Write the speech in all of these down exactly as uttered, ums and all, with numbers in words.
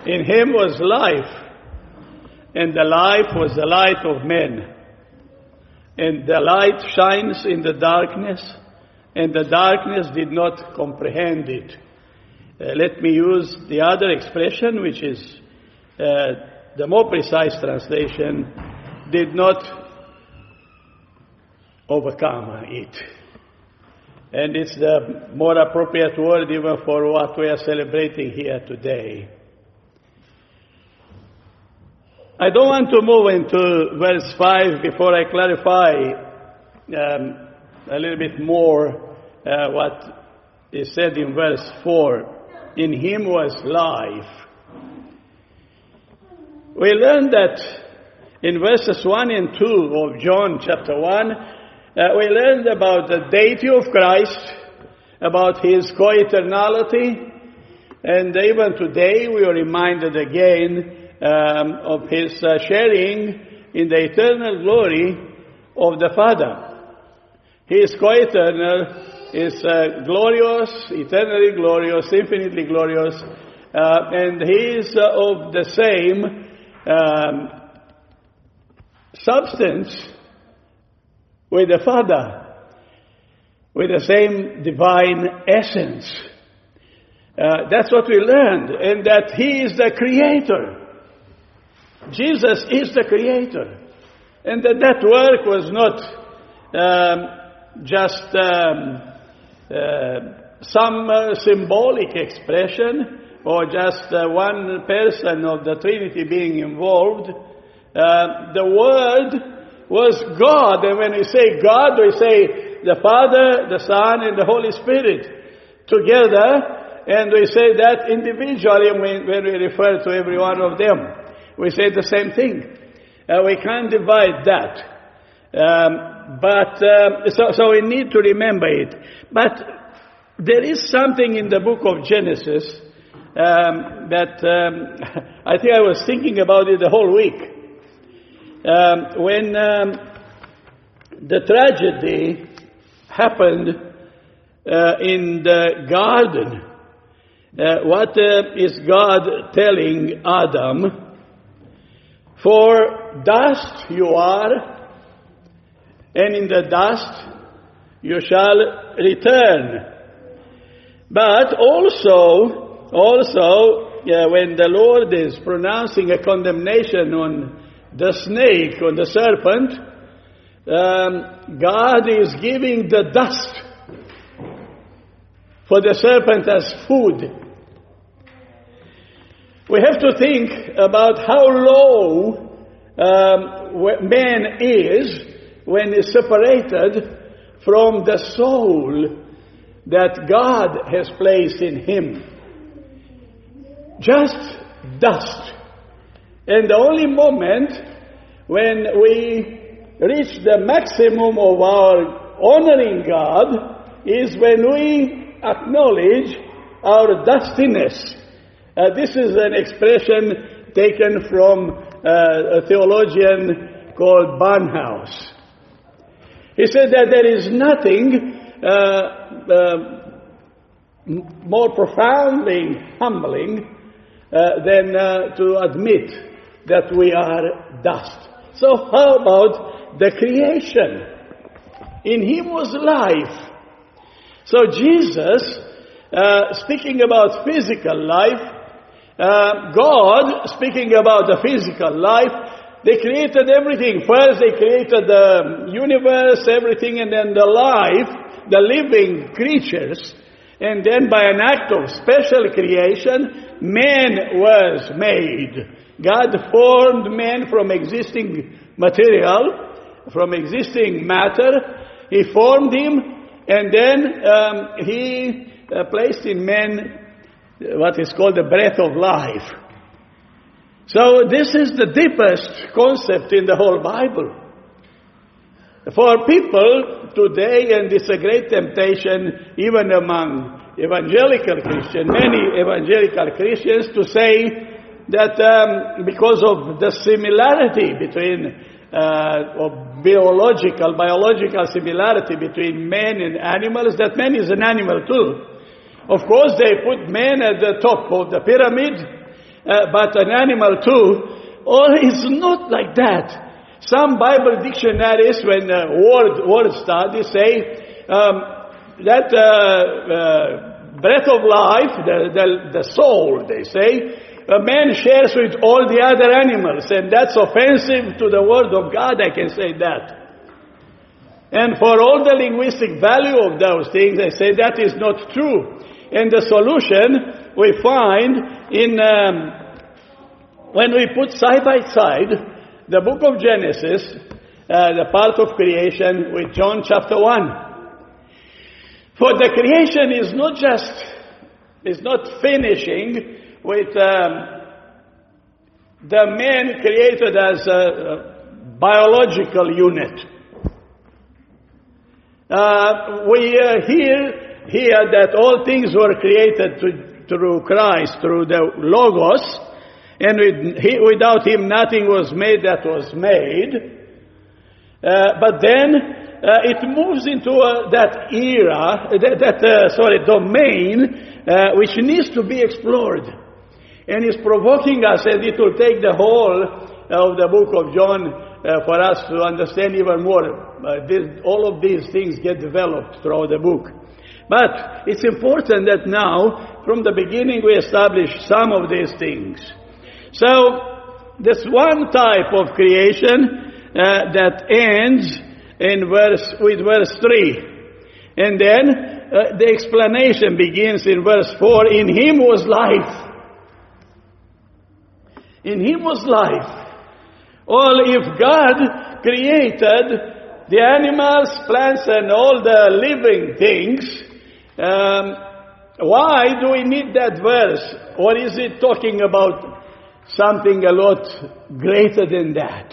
In him was life, and the life was the light of men. And the light shines in the darkness, and the darkness did not comprehend it. Uh, let me use the other expression, which is uh, the more precise translation, did not overcome it. And it's the more appropriate word even for what we are celebrating here today. I don't want to move into verse five before I clarify um, a little bit more uh, what is said in verse four. In him was life. We learned that in verses one and two of John chapter one, uh, we learned about the deity of Christ, about his co-eternality, and even today we are reminded again Um, of his uh, sharing in the eternal glory of the Father. He is co-eternal, is uh, glorious, eternally glorious, infinitely glorious, uh, and he is uh, of the same um, substance with the Father, with the same divine essence. Uh, that's what we learned, and that he is the creator. Jesus is the creator. And that that work was not um, just um, uh, some uh, symbolic expression or just uh, one person of the Trinity being involved. Uh, the Word was God. And when we say God, we say the Father, the Son, and the Holy Spirit together. And we say that individually when, when we refer to every one of them. We say the same thing. Uh, we can't divide that. Um, but, uh, so, so we need to remember it. But there is something in the book of Genesis um, that um, I think I was thinking about it the whole week. Um, when um, the tragedy happened uh, in the garden, uh, what uh, is God telling Adam? For dust you are, and in the dust you shall return. But also, also, yeah, when the Lord is pronouncing a condemnation on the snake, on the serpent, um, God is giving the dust for the serpent as food. We have to think about how low um, man is when he's separated from the soul that God has placed in him. Just dust. And the only moment when we reach the maximum of our honoring God is when we acknowledge our dustiness. Uh, this is an expression taken from uh, a theologian called Barnhouse. He said that there is nothing uh, uh, more profoundly humbling uh, than uh, to admit that we are dust. So how about the creation? In him was life. So Jesus, uh, speaking about physical life, Uh, God, speaking about the physical life, they created everything. First they created the universe, everything, and then the life, the living creatures. And then by an act of special creation, man was made. God formed man from existing material, from existing matter. He formed him, and then um, he uh, placed in man what is called the breath of life. So this is the deepest concept in the whole Bible. For people today, and it's a great temptation even among evangelical Christians, many evangelical Christians, to say that um, because of the similarity between, uh, or biological, biological similarity between man and animals, that man is an animal too. Of course, they put man at the top of the pyramid, uh, but an animal too. Or it's not like that. Some Bible dictionaries, when uh, word, word studies say um, that uh, uh, breath of life, the, the, the soul, they say, a man shares with all the other animals, and that's offensive to the word of God, I can say that. And for all the linguistic value of those things, I say that is not true. And the solution we find in, um, when we put side by side the book of Genesis, uh, the part of creation, with John chapter one. For the creation is not just, is not finishing with um, the man created as a, a biological unit. Uh, we uh, hear here that all things were created to, through Christ, through the Logos, and with, he, without him nothing was made that was made. Uh, but then uh, it moves into uh, that era, that, that uh, sorry, domain, uh, which needs to be explored. And is provoking us, and it will take the whole of the book of John uh, for us to understand even more. Uh, this, all of these things get developed throughout the book. But it's important that now, from the beginning, we establish some of these things. So, this one type of creation uh, that ends in verse with verse three. And then uh, the explanation begins in verse four. In him was life. In him was life. Well, if God created the animals, plants, and all the living things, um, why do we need that verse? Or is it talking about something a lot greater than that?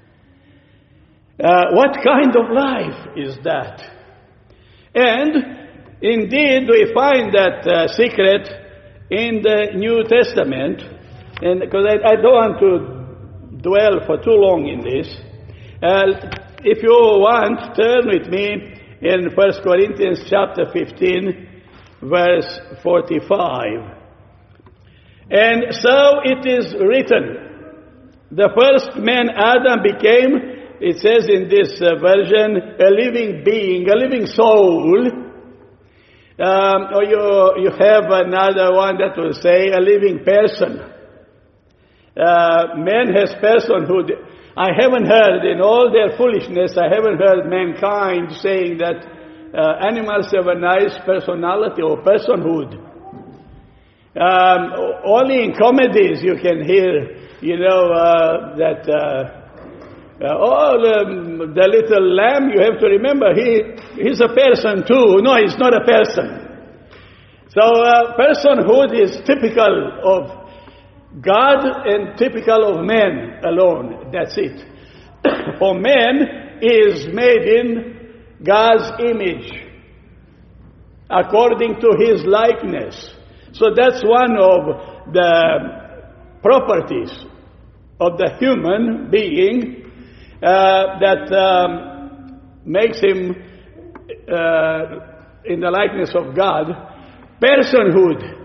Uh, what kind of life is that? And indeed, we find that uh, secret in the New Testament. And because I, I don't want to dwell for too long in this, uh, if you want, turn with me in First Corinthians chapter fifteen, verse forty-five. And so it is written, the first man Adam became, it says in this uh, version, a living being, a living soul. Um, or you, you have another one that will say a living person. Uh, man has personhood. I haven't heard, in all their foolishness, I haven't heard mankind saying that uh, animals have a nice personality or personhood. Um, only in comedies you can hear, you know, uh, that, uh, uh, oh, the, the little lamb, you have to remember, he he's a person too. No, he's not a person. So uh, personhood is typical of God and typical of man alone. That's it. For man is made in God's image, according to his likeness. So that's one of the properties of the human being uh, that um, makes him, uh, in the likeness of God, personhood.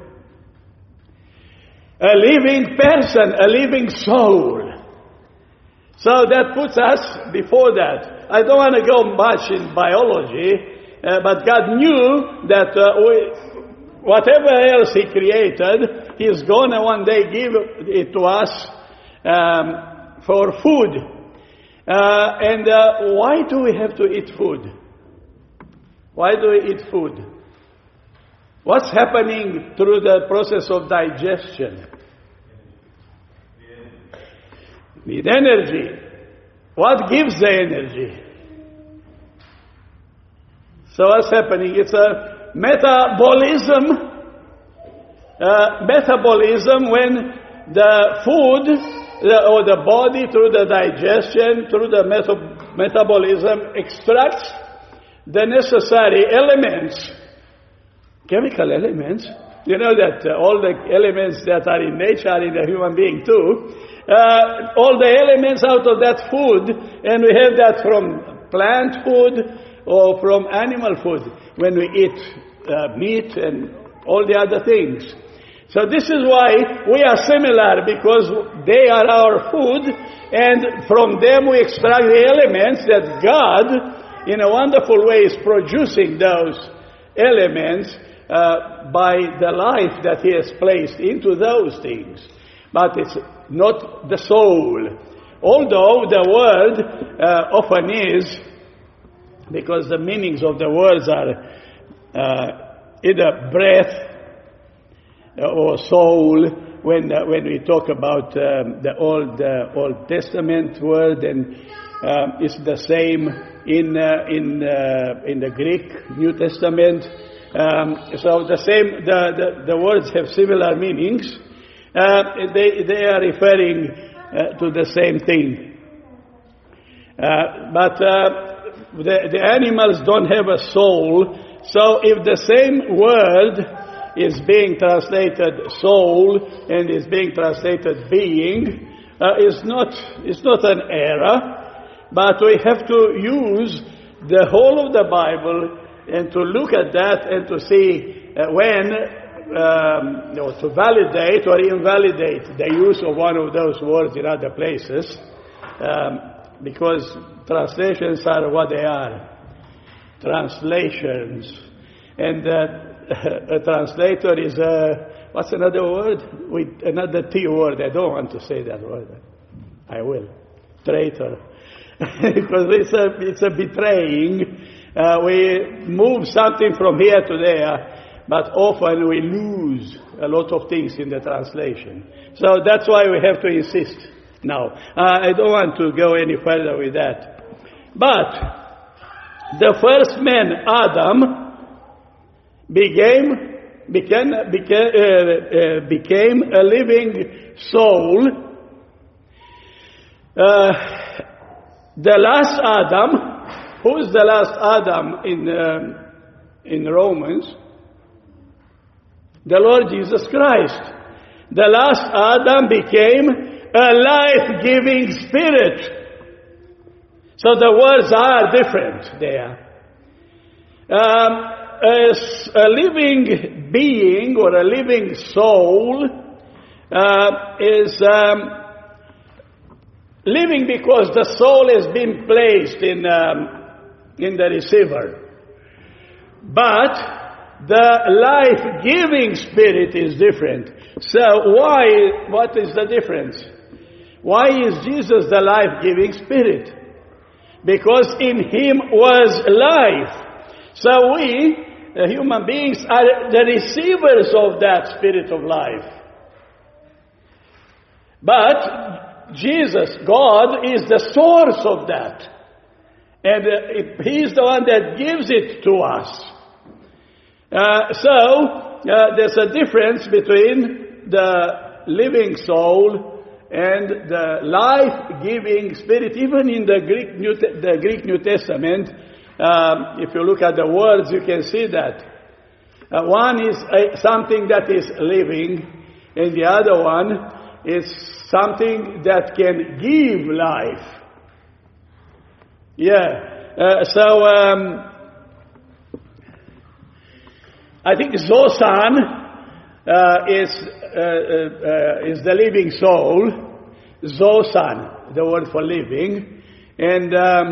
A living person, a living soul. So that puts us before that. I don't want to go much in biology, uh, but God knew that uh, we, whatever else He created, He's going to one day give it to us um, for food. Uh, and uh, why do we have to eat food? Why do we eat food? What's happening through the process of digestion? Need energy. What gives the energy? So what's happening? It's a metabolism. Uh, metabolism when the food the, or the body through the digestion, through the meta- metabolism extracts the necessary elements. Chemical elements. You know that uh, all the elements that are in nature are in the human being too. Uh, all the elements out of that food, and we have that from plant food or from animal food when we eat uh, meat and all the other things. So this is why we are similar, because they are our food, and from them we extract the elements that God, in a wonderful way, is producing those elements uh, by the life that He has placed into those things. But it's not the soul. Although the word uh, often is, because the meanings of the words are uh, either breath or soul, when uh, when we talk about um, the Old uh, Old Testament word, and um, it's the same in uh, in uh, in the Greek New Testament. Um, so the same the, the the words have similar meanings. Uh, they they are referring uh, to the same thing. Uh, but uh, the the animals don't have a soul. So if the same word is being translated soul and is being translated being, uh, is not it's not an error, but we have to use the whole of the Bible and to look at that and to see uh, when um, you know, to validate or invalidate the use of one of those words in other places, um, because translations are what they are, translations, and uh, a translator is a, what's another word? With another T word. I don't want to say that word. I will. Traitor. Because it's a, it's a betraying. Uh, we move something from here to there, but often we lose a lot of things in the translation. So that's why we have to insist now. Uh, I don't want to go any further with that. But the first man, Adam, became became became, uh, uh, became a living soul. Uh, the last Adam, who's the last Adam in uh, in Romans? The Lord Jesus Christ. The last Adam became a life-giving spirit. So the words are different there. Um, As a living being or a living soul uh, is um, living because the soul has been placed in um, in the receiver. But the life-giving spirit is different. So why? What is the difference? Why is Jesus the life-giving spirit? Because in Him was life. So we, the human beings, are the receivers of that spirit of life. But Jesus, God, is the source of that. And uh, He's the one that gives it to us. Uh, so, uh, there's a difference between the living soul and the life-giving spirit. Even in the Greek New, the Greek New Testament, Um, if you look at the words, you can see that. Uh, one is uh, something that is living, and the other one is something that can give life. Yeah. Uh, so, um, I think Zosan uh, is, uh, uh, is the living soul. Zosan, the word for living. And Um,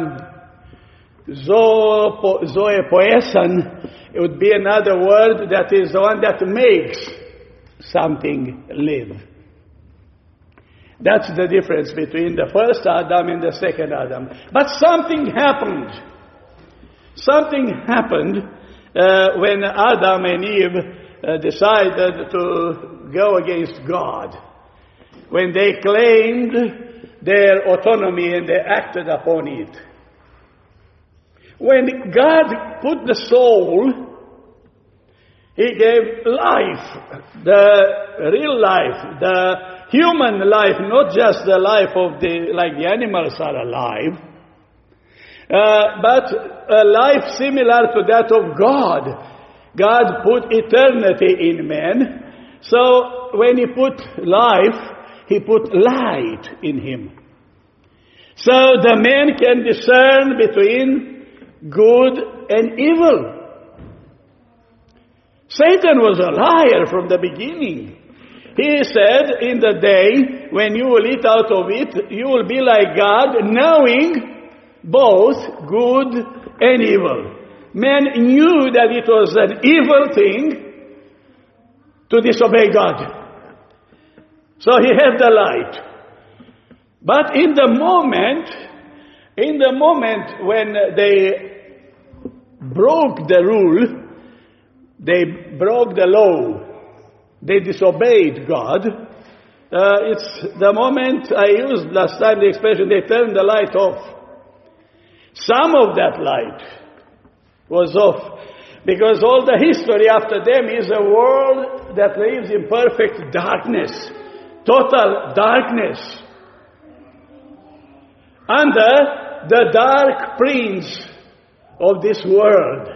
Zoe poesan, it would be another word that is the one that makes something live. That's the difference between the first Adam and the second Adam. But something happened. Something happened uh, when Adam and Eve uh, decided to go against God. When they claimed their autonomy and they acted upon it. When God put the soul, He gave life, the real life, the human life, not just the life of the, like the animals are alive, uh, but a life similar to that of God. God put eternity in man, so when He put life, He put light in him. So the man can discern between good and evil. Satan was a liar from the beginning. He said, in the day when you will eat out of it, you will be like God, knowing both good and evil. Man knew that it was an evil thing to disobey God. So he had the light. But in the moment, in the moment when they broke the rule, they broke the law, they disobeyed God, uh, it's the moment I used last time the expression, they turned the light off. Some of that light was off, because all the history after them is a world that lives in perfect darkness, total darkness, under the dark prince of this world.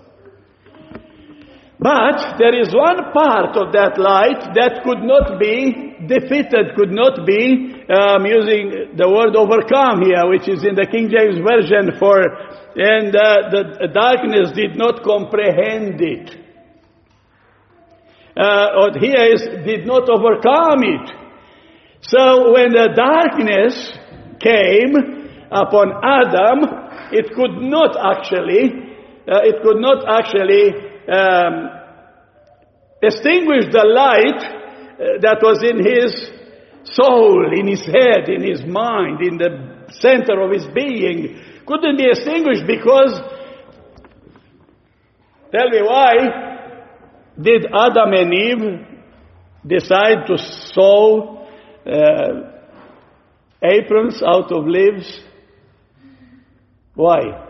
But there is one part of that light that could not be defeated, could not be, um, using the word overcome here, which is in the King James Version, for, and uh, the darkness did not comprehend it. Uh, or here is, did not overcome it. So when the darkness came upon Adam, it could not actually, uh, it could not actually Um, extinguish the light uh, that was in his soul, in his head, in his mind, in the center of his being. Couldn't be extinguished because, tell me why, did Adam and Eve decide to sew uh, aprons out of leaves? Why?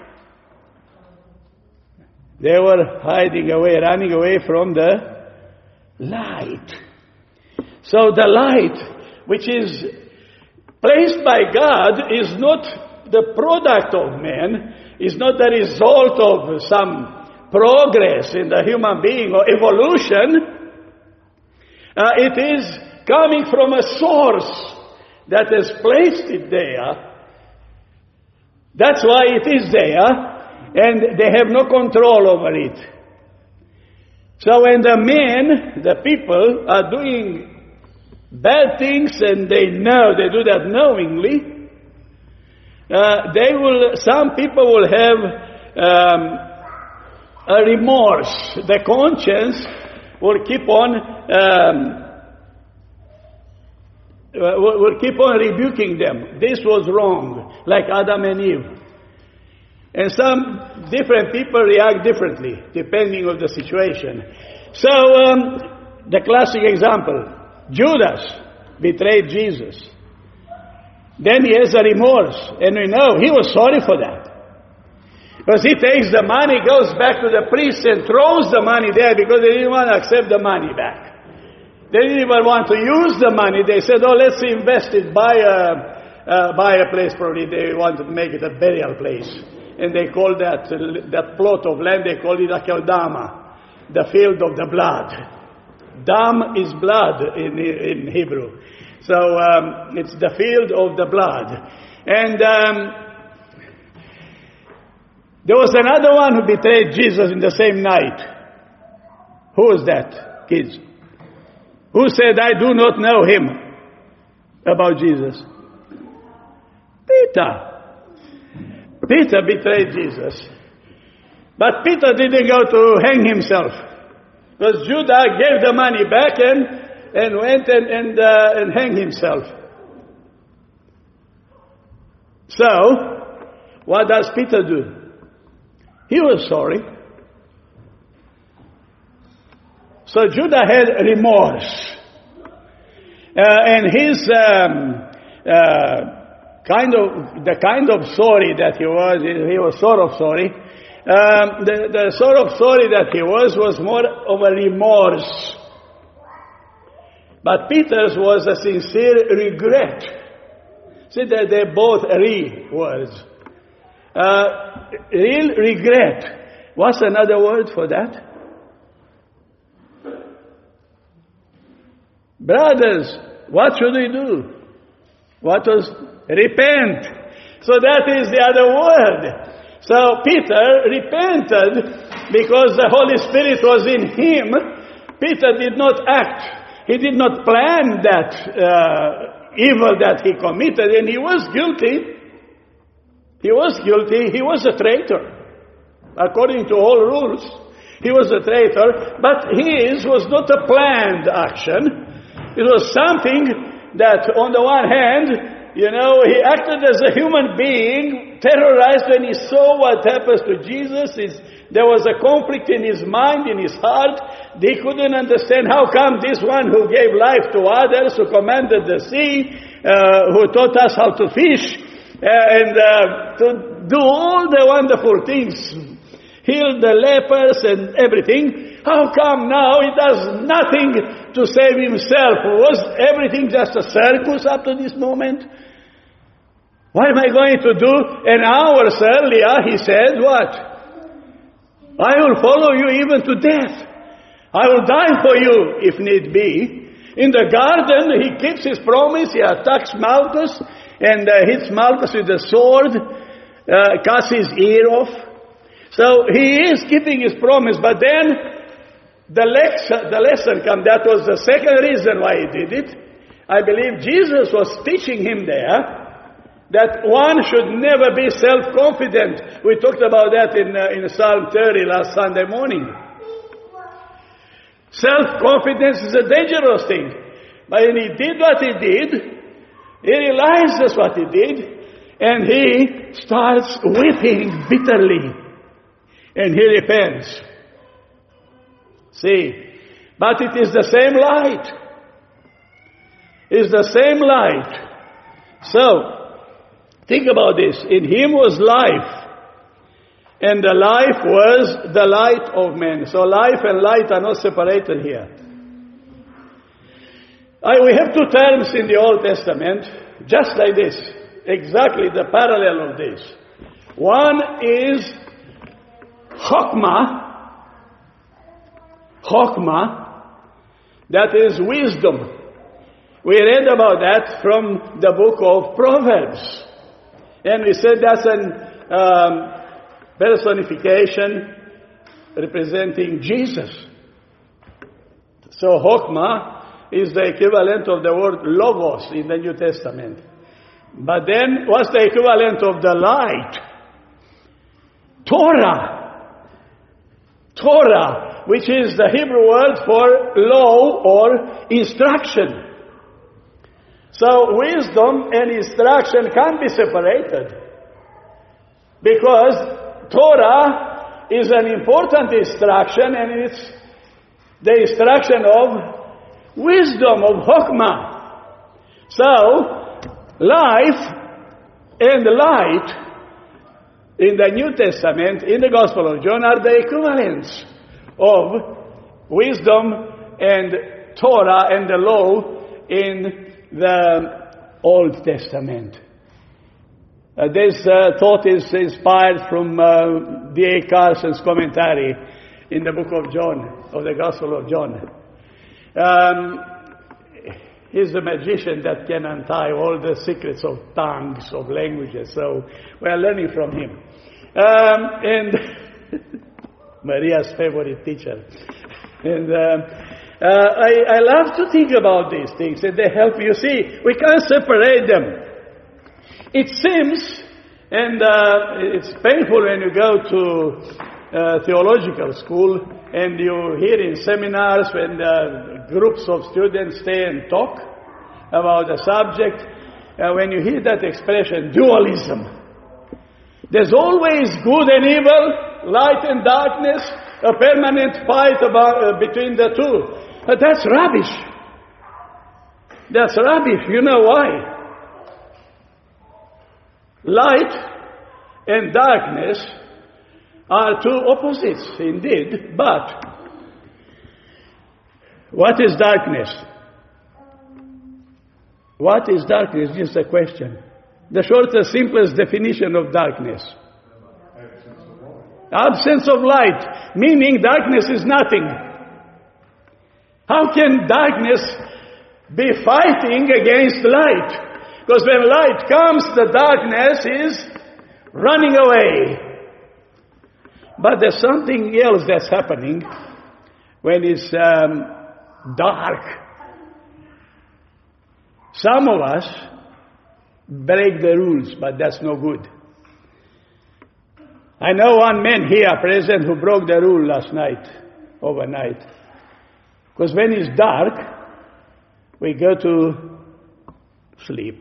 They were hiding away, running away from the light. So the light, which is placed by God, is not the product of man, is not the result of some progress in the human being or evolution. Uh, it is coming from a source that has placed it there. That's why it is there. And they have no control over it. So when the men, the people, are doing bad things and they know, they do that knowingly, uh, they will, some people will have um, a remorse. The conscience will keep on, um, will, will keep on rebuking them. This was wrong, like Adam and Eve. And some different people react differently, depending on the situation. So, um, the classic example, Judas betrayed Jesus. Then he has a remorse, and we know he was sorry for that. Because he takes the money, goes back to the priest and throws the money there because they didn't want to accept the money back. They didn't even want to use the money. They said, oh, let's invest it, buy a, uh, buy a place, probably they wanted to make it a burial place. And they called that, uh, that plot of land, they called it Akeldama, the field of the blood. Dam is blood in, in Hebrew. So um, it's the field of the blood. And um, there was another one who betrayed Jesus in the same night. Who was that, kids? Who said, I do not know him about Jesus? Peter. Peter betrayed Jesus. But Peter didn't go to hang himself. Because Judah gave the money back and, and went and, and, uh, and hanged himself. So, what does Peter do? He was sorry. So Judah had remorse. Uh, and his... Um, uh, Kind of the kind of sorry that he was, he was sort of sorry. Um, the, the sort of sorry that he was was more of a remorse. But Peter's was a sincere regret. See that they both re words. Uh, real regret. What's another word for that? Brothers, what should we do? What was repent. So that is the other word. So Peter repented because the Holy Spirit was in him. Peter did not act he did not plan that uh, evil that he committed, and he was guilty. He was guilty. He was a traitor. According to all rules, he was a traitor, but his was not a planned action. It was something that, on the one hand, you know, he acted as a human being, terrorized when he saw what happens to Jesus. It's, there was a conflict in his mind, in his heart. They couldn't understand how come this one who gave life to others, who commanded the sea, uh, who taught us how to fish, uh, and uh, to do all the wonderful things, heal the lepers and everything. How come now he does nothing to save himself? Was everything just a circus up to this moment? What am I going to do? An hour earlier he said, what? I will follow you even to death. I will die for you if need be. In the garden he keeps his promise. He attacks Malchus and uh, hits Malchus with a sword, uh, cuts his ear off. So he is keeping his promise, but then the, lex- the lesson comes. That was the second reason why he did it. I believe Jesus was teaching him there that one should never be self-confident. We talked about that in, uh, in Psalm thirty last Sunday morning. Self-confidence is a dangerous thing. But when he did what he did, he realizes what he did, and he starts weeping bitterly. And he repents. See, but it is the same light. It's the same light. So, think about this. In him was life. And the life was the light of men. So life and light are not separated here. I, we have two terms in the Old Testament, just like this. Exactly the parallel of this. One is Chokmah, Chokmah, that is wisdom. We read about that from the book of Proverbs. And we said that's an um, personification representing Jesus. So Chokmah is the equivalent of the word Logos in the New Testament. But then what's the equivalent of the light? Torah. Torah, which is the Hebrew word for law or instruction. So wisdom and instruction can't be separated, because Torah is an important instruction, and it's the instruction of wisdom, of Chokmah. So life and light in the New Testament, in the Gospel of John, are the equivalents of wisdom and Torah and the law in the Old Testament. Uh, this uh, thought is inspired from uh, D A Carson's commentary in the book of John, of the Gospel of John. Um, he's a magician that can untie all the secrets of tongues, of languages, so we are learning from him. Um, and Maria's favorite teacher. And uh, uh, I, I love to think about these things, and they help you see. We can't separate them. It seems, and uh, it's painful when you go to uh, theological school and you hear in seminars when uh, groups of students stay and talk about a subject, uh, when you hear that expression, dualism. There's always good and evil, light and darkness, a permanent fight about, uh, between the two. But that's rubbish. That's rubbish. You know why? Light and darkness are two opposites, indeed, but what is darkness? What is darkness? This is a question. The shortest, simplest definition of darkness. Absence of light, meaning darkness is nothing. How can darkness be fighting against light? Because when light comes, the darkness is running away. But there's something else that's happening when it's um, dark. Some of us break the rules, but that's no good. I know one man here present who broke the rule last night, overnight. Because when it's dark, we go to sleep.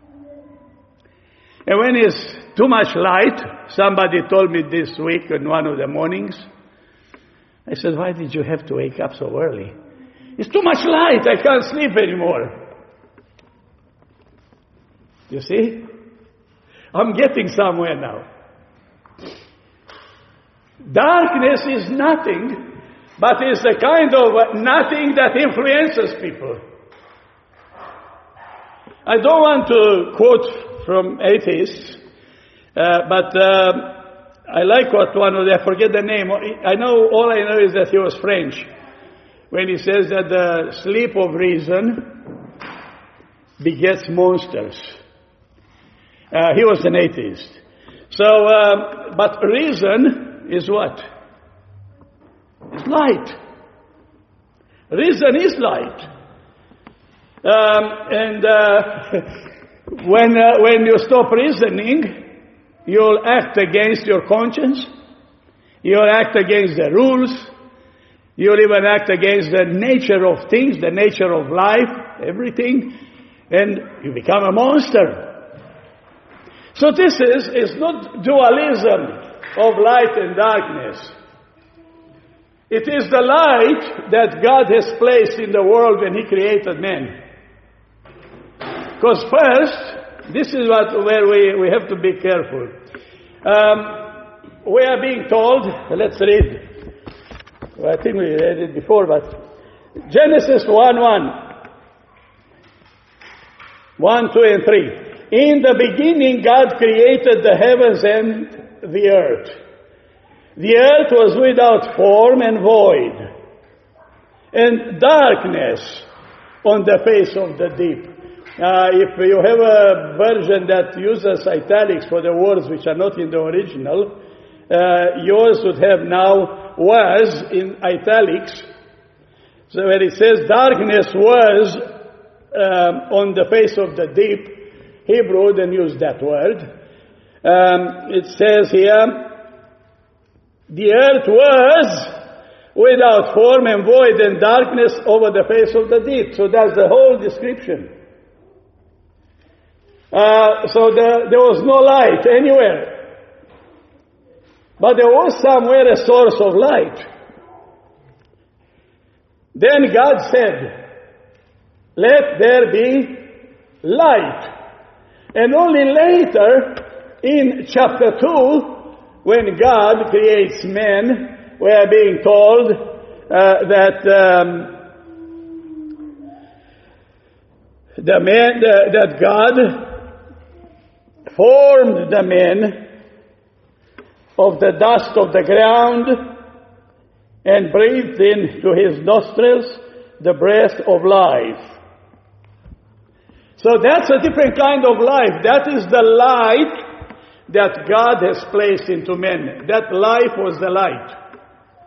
And when it's too much light, somebody told me this week in one of the mornings, I said, why did you have to wake up so early? It's too much light, I can't sleep anymore. You see? I'm getting somewhere now. Darkness is nothing, but it's a kind of nothing that influences people. I don't want to quote from atheists, uh, but uh, I like what one of them, I forget the name. I know, all I know is that he was French. When he says that the sleep of reason begets monsters. Uh, he was an atheist. So, uh, but reason is what? It's light. Reason is light. Um, and uh, when uh, when you stop reasoning, you'll act against your conscience. You'll act against the rules. You'll even act against the nature of things, the nature of life, everything. And you become a monster. So this is, is not dualism of light and darkness. It is the light that God has placed in the world when He created man. Because first, this is what where we, we have to be careful. Um, we are being told, let's read. Well, I think we read it before, but Genesis one one. one, two, and three. In the beginning, God created the heavens and the earth. The earth was without form and void, and darkness on the face of the deep. Uh, if you have a version that uses italics for the words which are not in the original, uh, yours would have now was in italics. So when it says darkness was um, on the face of the deep, Hebrew then use that word. Um, it says here, the earth was without form and void and darkness over the face of the deep. So that's the whole description. Uh, so the, there was no light anywhere. But there was somewhere a source of light. Then God said, let there be light. And only later, in chapter two, when God creates men, we are being told uh, that um, the man, uh, that God formed the men of the dust of the ground and breathed into his nostrils the breath of life. So that's a different kind of life. That is the light that God has placed into men. That life was the light.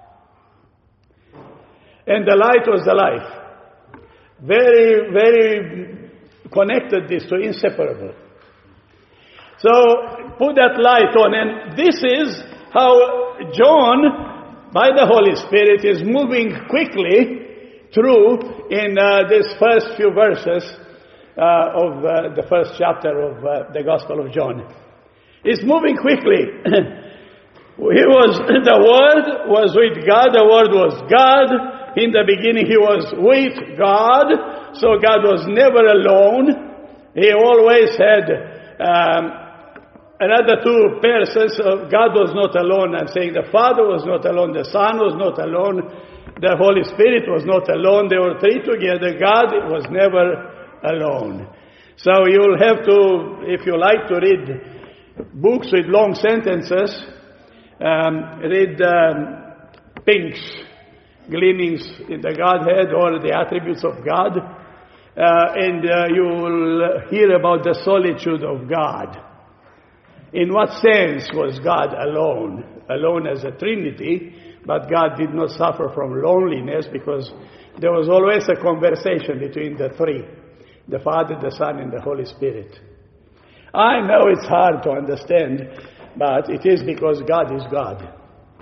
And the light was the life. Very, very connected, these two, inseparable. So put that light on, and this is how John, by the Holy Spirit, is moving quickly through in uh, these first few verses Uh, of uh, the first chapter of uh, the Gospel of John. It's moving quickly. He was, the Word was with God, the Word was God. In the beginning He was with God, so God was never alone. He always had um, another two persons. So God was not alone. I'm saying the Father was not alone, the Son was not alone, the Holy Spirit was not alone. They were three together. God was never alone. So you'll have to, if you like to read books with long sentences, um, read um, Pink's Gleanings in the Godhead or the Attributes of God, uh, and uh, you will hear about the solitude of God. In what sense was God alone? Alone as a Trinity, but God did not suffer from loneliness because there was always a conversation between the three. The Father, the Son, and the Holy Spirit. I know it's hard to understand, but it is because God is God.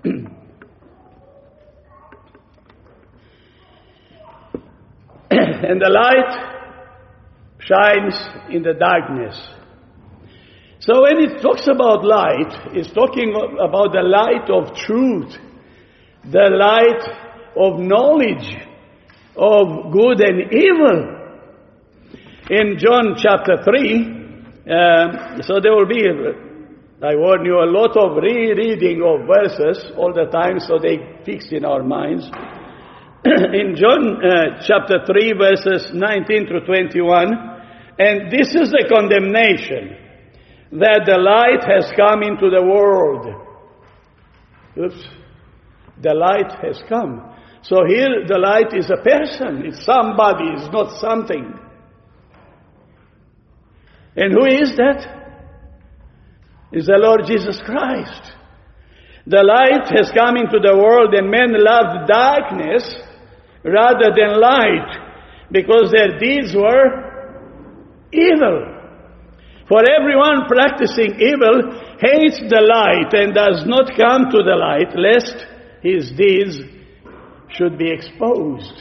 And the light shines in the darkness. So when it talks about light, it's talking about the light of truth, the light of knowledge of good and evil. In John chapter three, um, so there will be, I warn you, a lot of rereading of verses all the time so they fix in our minds. In John uh, chapter three, verses nineteen through twenty-one, and this is the condemnation, that the light has come into the world. Oops. The light has come. So here the light is a person, it's somebody, it's not something. And who is that? It's the Lord Jesus Christ. The light has come into the world, and men loved darkness rather than light, because their deeds were evil. For everyone practicing evil hates the light and does not come to the light, lest his deeds should be exposed.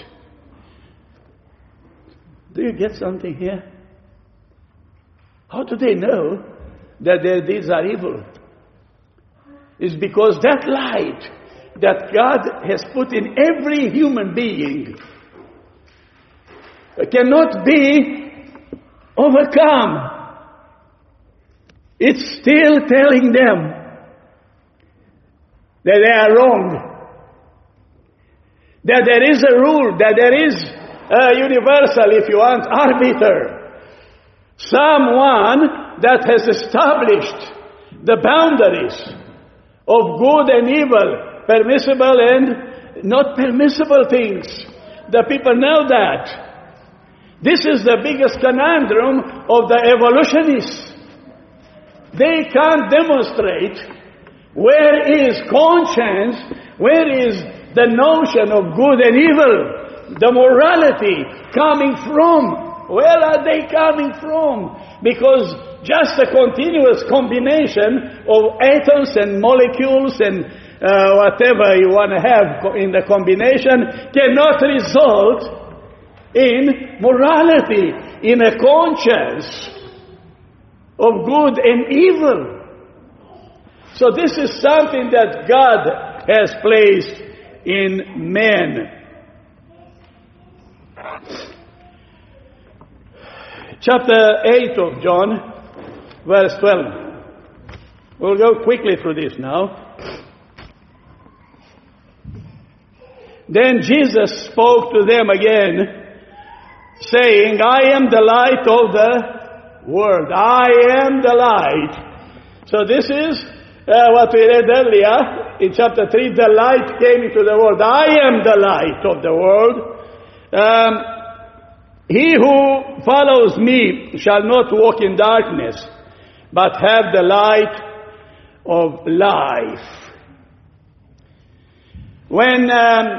Do you get something here? How do they know that their deeds are evil? It's because that light that God has put in every human being cannot be overcome. It's still telling them that they are wrong, that there is a rule, that there is a universal, if you want, arbiter. Someone that has established the boundaries of good and evil, permissible and not permissible things. The people know that. This is the biggest conundrum of the evolutionists. They can't demonstrate where is conscience, where is the notion of good and evil, the morality coming from. Where are they coming from? Because just a continuous combination of atoms and molecules and uh, whatever you want to have in the combination cannot result in morality, in a conscience of good and evil. So this is something that God has placed in man. Chapter eight of John, verse twelve. We'll go quickly through this now. Then Jesus spoke to them again, saying, I am the light of the world. I am the light. So this is uh, what we read earlier in chapter three. The light came into the world. I am the light of the world. Um, He who follows me shall not walk in darkness, but have the light of life. When um,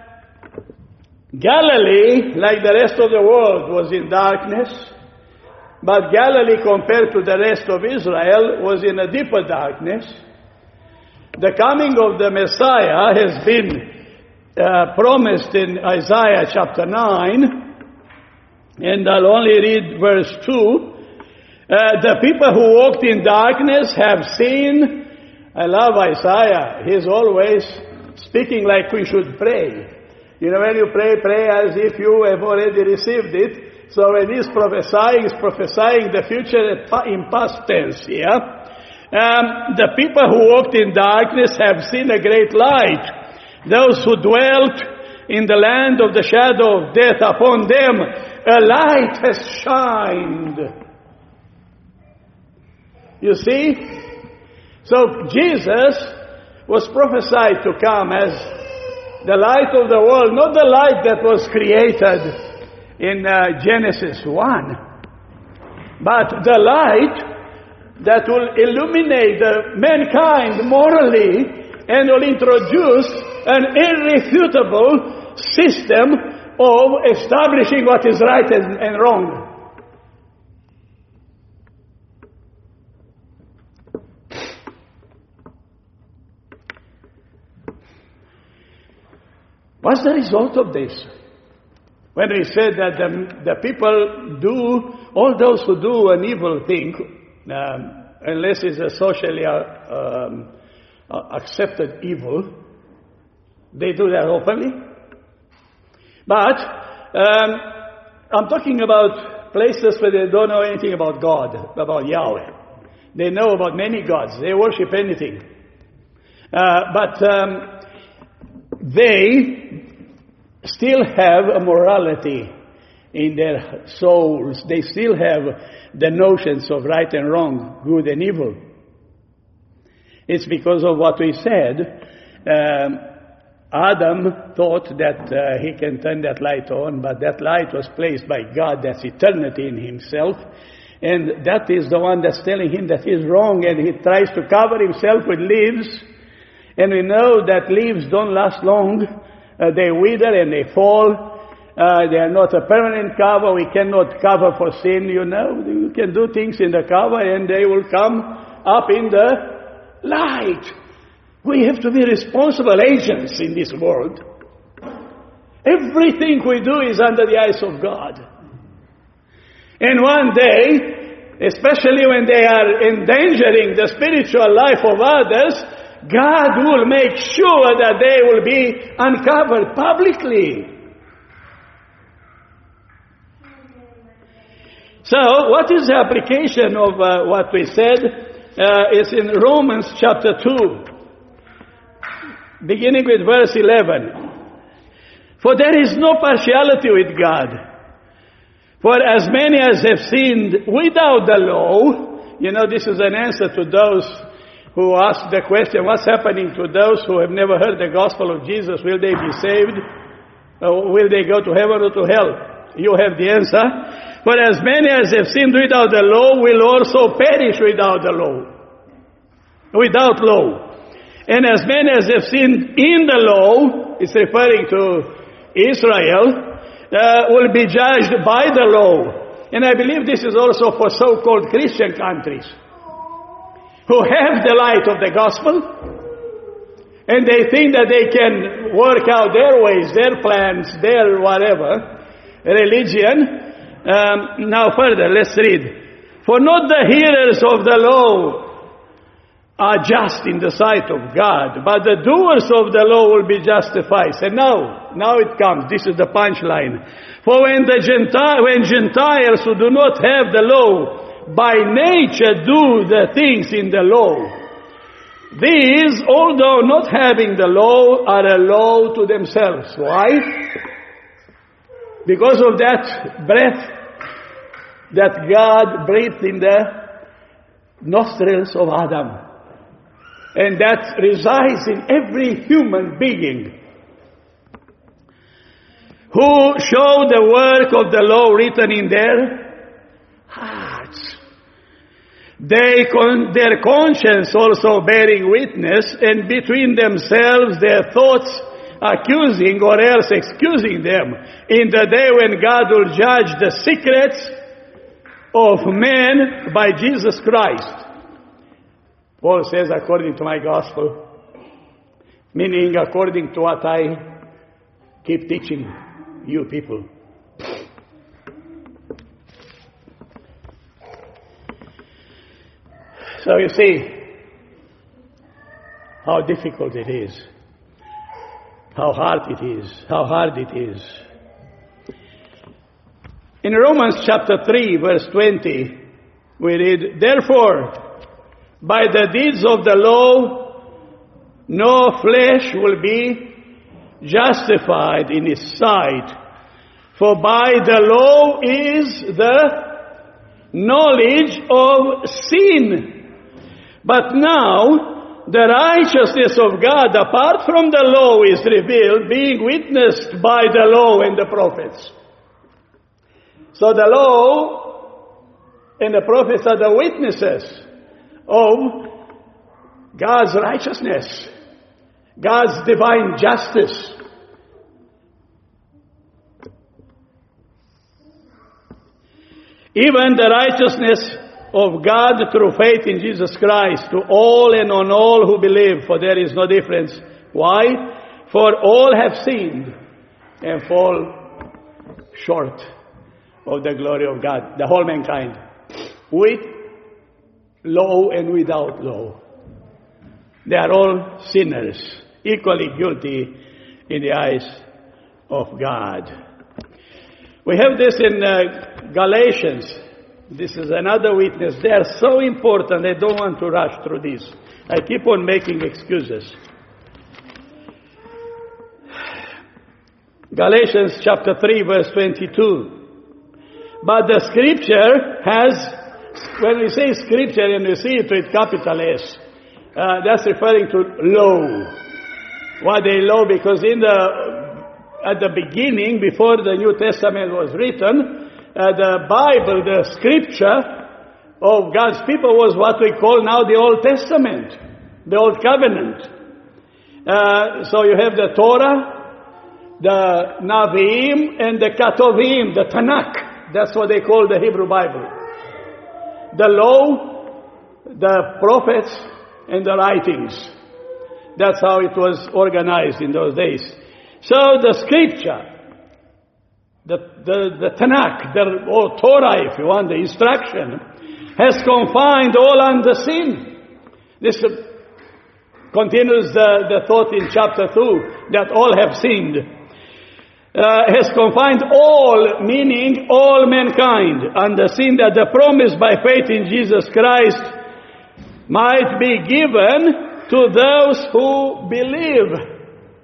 Galilee, like the rest of the world, was in darkness, but Galilee compared to the rest of Israel was in a deeper darkness, the coming of the Messiah has been uh, promised in Isaiah chapter nine. And I'll only read verse two. Uh, the people who walked in darkness have seen. I love Isaiah. He's always speaking like we should pray. You know, when you pray, pray as if you have already received it. So when he's prophesying, he's prophesying the future in past tense here. Um, the people who walked in darkness have seen a great light. Those who dwelt in the land of the shadow of death, upon them a light has shined. You see? So Jesus was prophesied to come as the light of the world, not the light that was created in uh, Genesis one, but the light that will illuminate the mankind morally and will introduce an irrefutable system of establishing what is right and, and wrong. What's the result of this? When we said that the, the people do, all those who do an evil thing, um, unless it's a socially uh, um, uh, accepted evil, they do that openly. But um, I'm talking about places where they don't know anything about God, about Yahweh. They know about many gods. They worship anything. Uh, but um, they still have a morality in their souls. They still have the notions of right and wrong, good and evil. It's because of what we said. Um, Adam thought that uh, he can turn that light on, but that light was placed by God, that's eternity in himself, and that is the one that's telling him that he's wrong, and he tries to cover himself with leaves, and we know that leaves don't last long. Uh, they wither and they fall. Uh, they are not a permanent cover. We cannot cover for sin, you know. You can do things in the cover and they will come up in the light. We have to be responsible agents in this world. Everything we do is under the eyes of God. And one day, especially when they are endangering the spiritual life of others, God will make sure that they will be uncovered publicly. So, what is the application of uh, what we said? Uh, it's in Romans chapter two, beginning with verse eleven. For there is no partiality with God. For as many as have sinned without the law, you know, this is an answer to those who ask the question, what's happening to those who have never heard the gospel of Jesus? Will they be saved? Or will they go to heaven or to hell? You have the answer. For as many as have sinned without the law will also perish without the law. Without law. And as many as have sinned in the law, it's referring to Israel, uh, will be judged by the law. And I believe this is also for so-called Christian countries, who have the light of the gospel, and they think that they can work out their ways, their plans, their whatever, religion. Um, now further, let's read. For not the hearers of the law are just in the sight of God, but the doers of the law will be justified. And now, now it comes. This is the punchline. For when the Gentile, when Gentiles who do not have the law by nature do the things in the law, these, although not having the law, are a law to themselves. Why? Because of that breath that God breathed in the nostrils of Adam, and that resides in every human being, who show the work of the law written in their hearts. They con- their conscience also bearing witness, and between themselves their thoughts accusing or else excusing them in the day when God will judge the secrets of men by Jesus Christ. Paul says, according to my gospel, meaning according to what I keep teaching you people. So you see how difficult it is, how hard it is, how hard it is. In Romans chapter three, verse twenty, we read, therefore, by the deeds of the law, no flesh will be justified in his sight. For by the law is the knowledge of sin. But now, the righteousness of God apart from the law is revealed, being witnessed by the law and the prophets. So the law and the prophets are the witnesses of God's righteousness, God's divine justice. Even the righteousness of God through faith in Jesus Christ to all and on all who believe, for there is no difference. Why? For all have sinned and fall short of the glory of God, the whole mankind, with law and without law. They are all sinners, equally guilty in the eyes of God. We have this in uh, Galatians. This is another witness. They are so important, I don't want to rush through this. I keep on making excuses. Galatians chapter three, verse twenty-two. But the scripture has, when we say scripture and we see it with capital S, uh, that's referring to law. Why they law? Because in the at the beginning, before the New Testament was written, uh, the Bible, the scripture of God's people was what we call now the Old Testament, the Old Covenant. Uh, so you have the Torah, the Naviim, and the Ketuvim, the Tanakh. That's what they call the Hebrew Bible. The law, the prophets, and the writings. That's how it was organized in those days. So the scripture, the, the, the Tanakh, the or Torah, if you want, the instruction, has confined all under sin. This continues the, the thought in chapter two, that all have sinned. Uh, has confined all, meaning all mankind, under sin, that the promise by faith in Jesus Christ might be given to those who believe.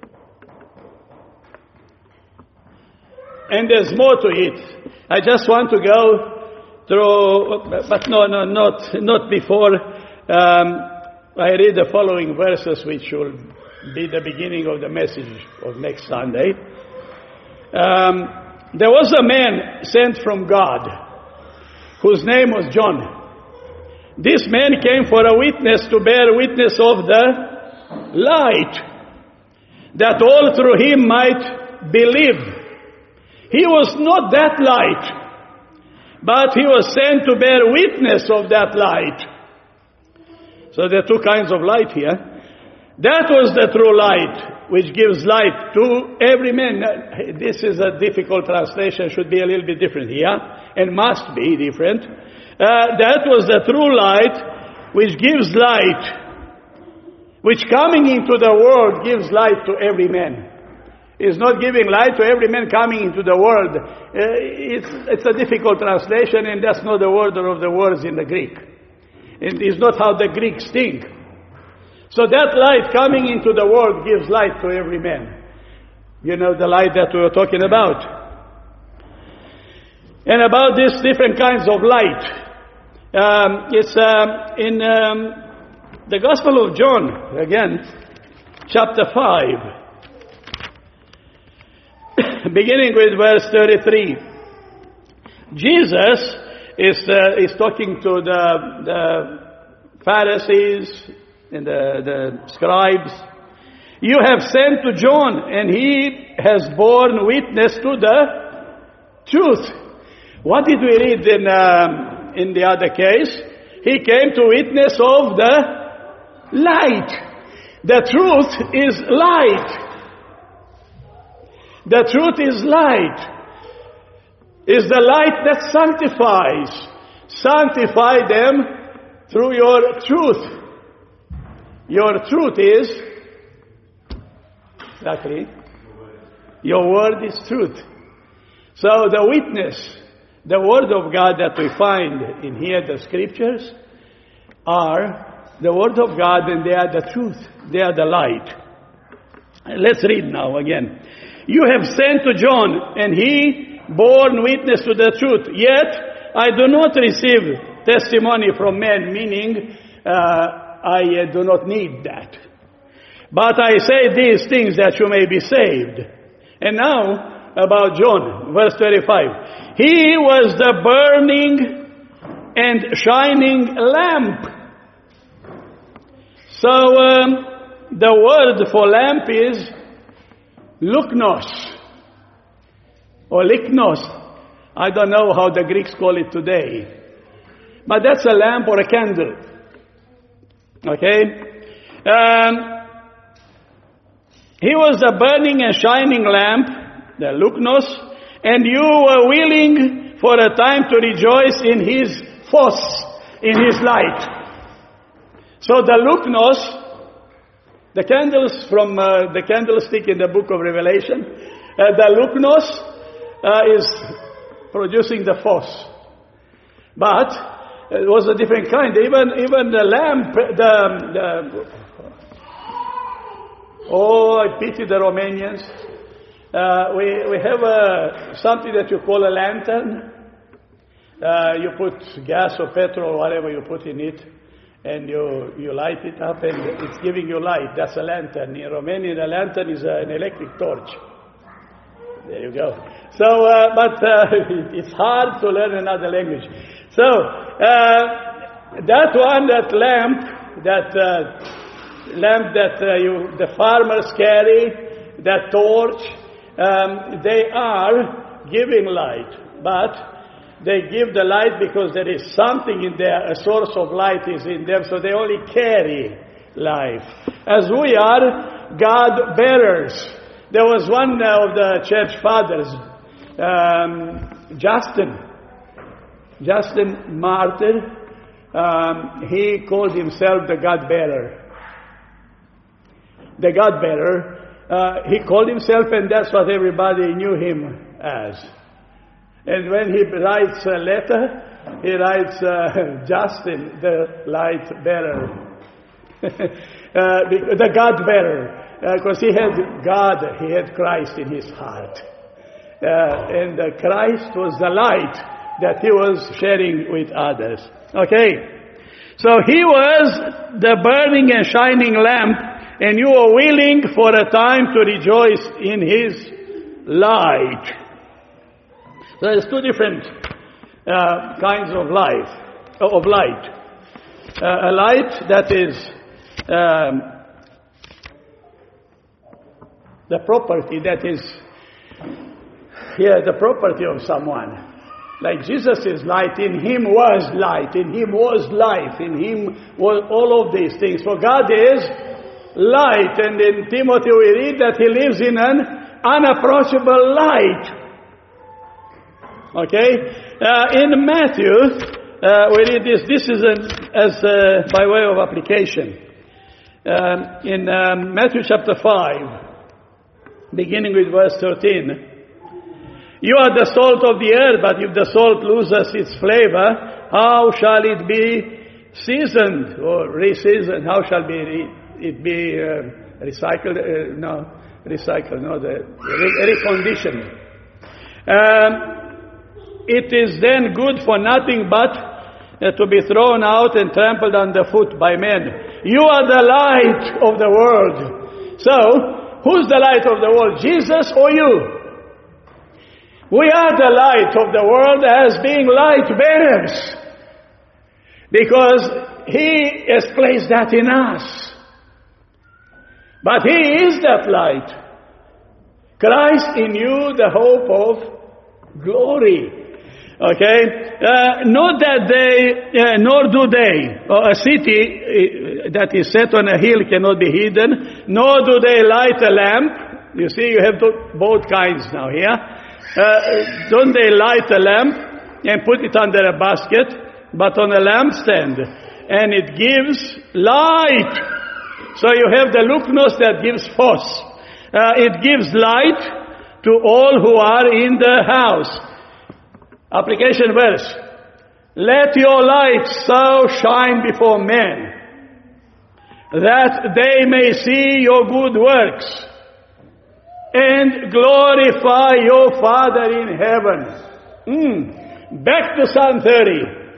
And there's more to it. I just want to go through, but no, no, not, not before um, I read the following verses, which will be the beginning of the message of next Sunday. Um, there was a man sent from God, whose name was John. This man came for a witness, to bear witness of the light, that all through him might believe. He was not that light, but he was sent to bear witness of that light. So there are two kinds of light here. That was the true light, which gives light to every man. This is a difficult translation, should be a little bit different here, and must be different. Uh, that was the true light, which gives light, which coming into the world gives light to every man. Is not giving light to every man coming into the world. Uh, it's, it's a difficult translation, and that's not the order of the words in the Greek. It is not how the Greeks think. So that light coming into the world gives light to every man. You know, the light that we were talking about. And about these different kinds of light. Um, it's um, in um, the Gospel of John, again, chapter five. Beginning with verse thirty-three. Jesus is, uh, is talking to the, the Pharisees and the, the scribes. You have sent to John, and he has borne witness to the truth. What did we read in, um, in the other case? He came to witness of the light. The truth is light. The truth is light. Is the light that sanctifies. Sanctify them through your truth. Your truth is, exactly, your word is truth. So the witness, the word of God that we find in here, the scriptures, are the word of God, and they are the truth. They are the light. Let's read now again. You have sent to John, and he borne witness to the truth. Yet I do not receive testimony from men, meaning uh, I uh, do not need that. But I say these things that you may be saved. And now about John, verse thirty-five. He was the burning and shining lamp. So um, the word for lamp is luknos or liknos. I don't know how the Greeks call it today. But that's a lamp or a candle. Okay? Um, He was a burning and shining lamp, the luknos, and you were willing for a time to rejoice in his phos, in his light. So the luknos, the candles from uh, the candlestick in the book of Revelation, uh, the luknos uh, is producing the phos. But it was a different kind. Even even the lamp, the, the oh, I pity the Romanians. Uh, we we have a, something that you call a lantern. Uh, you put gas or petrol or whatever you put in it, and you, you light it up, and it's giving you light. That's a lantern. In Romania, a lantern is an electric torch. There you go. So, uh, but uh, it's hard to learn another language. So, uh, that one, that lamp, that uh, lamp that uh, you, the farmers carry, that torch, um, they are giving light, but they give the light because there is something in there, a source of light is in them, so they only carry life. As we are God bearers. There was one of the church fathers, um, Justin, Justin Martyr. Um, he called himself the God bearer. The God bearer. Uh, he called himself, and that's what everybody knew him as. And when he writes a letter, he writes uh, Justin, the light bearer, uh, the God bearer. Because uh, he had God, he had Christ in his heart. Uh, and uh, Christ was the light that he was sharing with others. Okay. So he was the burning and shining lamp, and you were willing for a time to rejoice in his light. So there's two different uh, kinds of life, of light. Uh, a light that is um, the property that is, yeah, the property of someone. Like Jesus is light, in him was light, in him was life, in him was all of these things. For God is light, and in Timothy we read that he lives in an unapproachable light. Okay? Uh, in Matthew, uh, we read this, this is an, as uh, by way of application. Um, in um, Matthew chapter five, beginning with verse thirteen. You are the salt of the earth, but if the salt loses its flavor, how shall it be seasoned or re-seasoned? How shall be re- it be uh, recycled? Uh, no, recycled, no, the re- reconditioned. Um, it is then good for nothing but uh, to be thrown out and trampled underfoot by men. You are the light of the world. So, who's the light of the world, Jesus or you? We are the light of the world as being light bearers, because he has placed that in us. But he is that light. Christ in you, the hope of glory. Okay? Uh, not that they, uh, nor do they. Uh, a city uh, that is set on a hill cannot be hidden, nor do they light a lamp. You see, you have to, both kinds now here. Uh, don't they light a lamp and put it under a basket, but on a lampstand, and it gives light. So you have the luknos that gives phos. Uh, it gives light to all who are in the house. Application verse. Let your light so shine before men, that they may see your good works and glorify your Father in heaven. Mm. Back to Psalm thirty.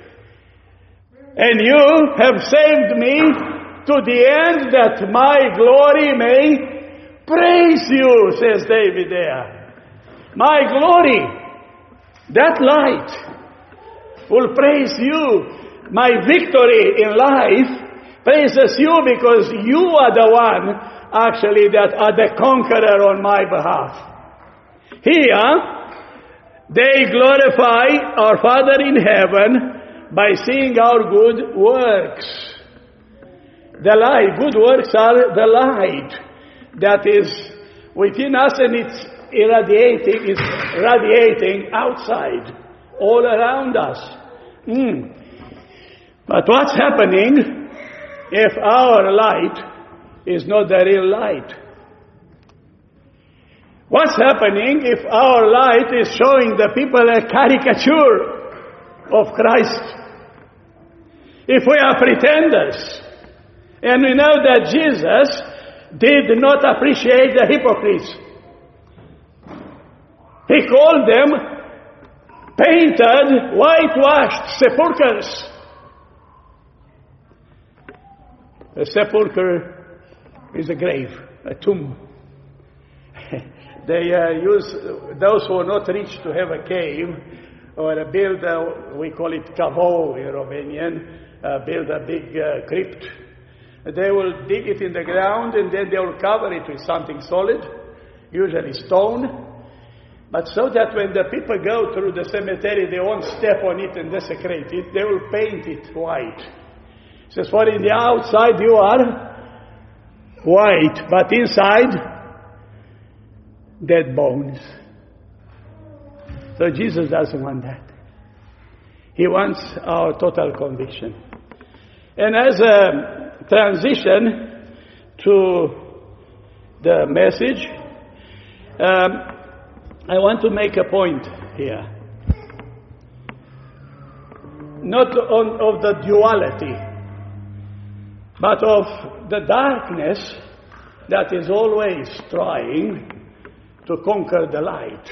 And you have saved me to the end that my glory may praise you, says David there. My glory, that light, will praise you. My victory in life praises you, because you are the one actually that are the conqueror on my behalf. Here, they glorify our Father in heaven by seeing our good works. The light, good works are the light that is within us, and it's irradiating, it's radiating outside, all around us. Mm. But what's happening if our light is not the real light? What's happening if our light is showing the people a caricature of Christ? If we are pretenders, and we know that Jesus did not appreciate the hypocrites. He called them painted, whitewashed sepulchres. A sepulchre is a grave, a tomb. They uh, use, those who are not rich to have a cave, or a build, a, we call it kavo in Romanian, uh, build a big uh, crypt. They will dig it in the ground, and then they will cover it with something solid, usually stone. But so that when the people go through the cemetery, they won't step on it and desecrate it. They will paint it white. It says, for in the outside you are white, but inside, dead bones. So Jesus doesn't want that. He wants our total conviction. And as a transition to the message, um, I want to make a point here. Not on, of the duality, but of the darkness that is always trying to conquer the light.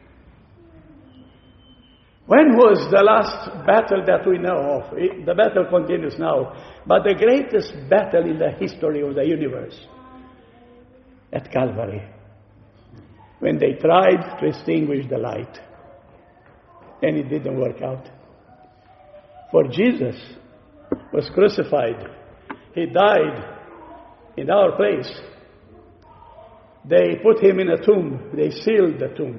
When was the last battle that we know of? It, the battle continues now, but the greatest battle in the history of the universe, at Calvary, when they tried to extinguish the light, and it didn't work out. For Jesus was crucified. He died in our place. They put him in a tomb. They sealed the tomb.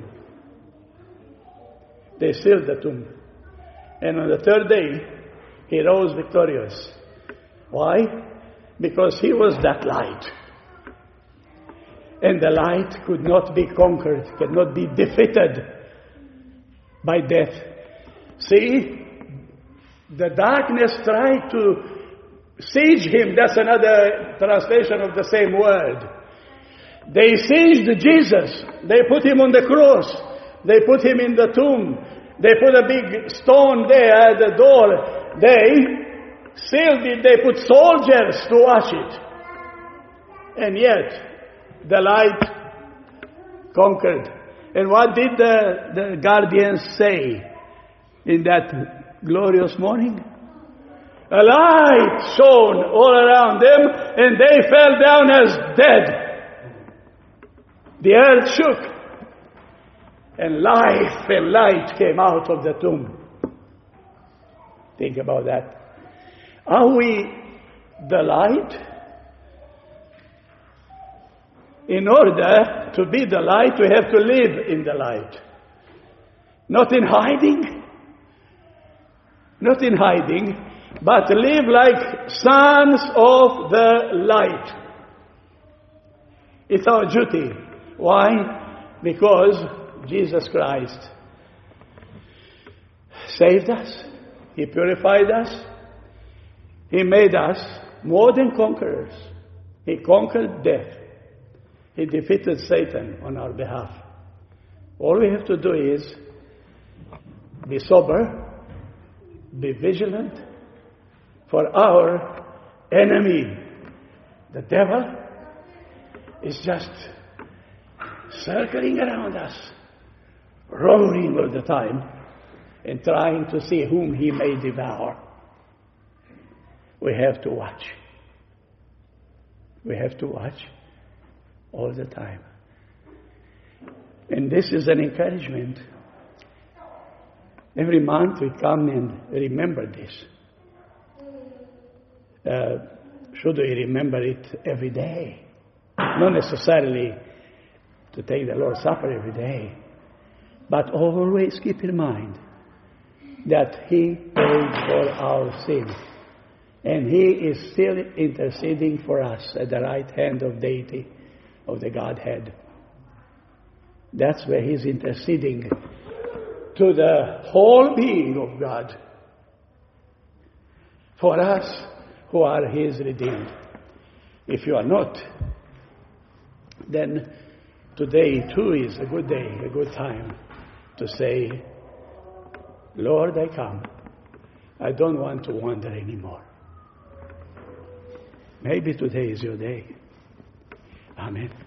They sealed the tomb. And on the third day, he rose victorious. Why? Because he was that light. And the light could not be conquered, could not be defeated by death. See, the darkness tried to siege him. That's another translation of the same word. They sieged Jesus. They put him on the cross. They put him in the tomb. They put a big stone there at the door. They sealed it. They put soldiers to watch it. And yet, the light conquered. And what did the, the guardians say in that glorious morning? A light shone all around them, and they fell down as dead. The earth shook, and life and light came out of the tomb. Think about that. Are we the light? In order to be the light, we have to live in the light. Not in hiding. Not in hiding, but live like sons of the light. It's our duty. Why? Because Jesus Christ saved us. He purified us. He made us more than conquerors. He conquered death. He defeated Satan on our behalf. All we have to do is be sober, be vigilant, for our enemy, the devil, is just circling around us, roaring all the time, and trying to see whom he may devour. We have to watch. We have to watch all the time. And this is an encouragement. Every month we come and remember this. Uh, should we remember it every day? Not necessarily to take the Lord's Supper every day, but always keep in mind that He paid for our sins, and He is still interceding for us at the right hand of deity, of the Godhead. That's where He's interceding to the whole being of God for us who are His redeemed. If you are not, then today too is a good day, a good time to say, Lord, I come. I don't want to wander anymore. Maybe today is your day. Amen.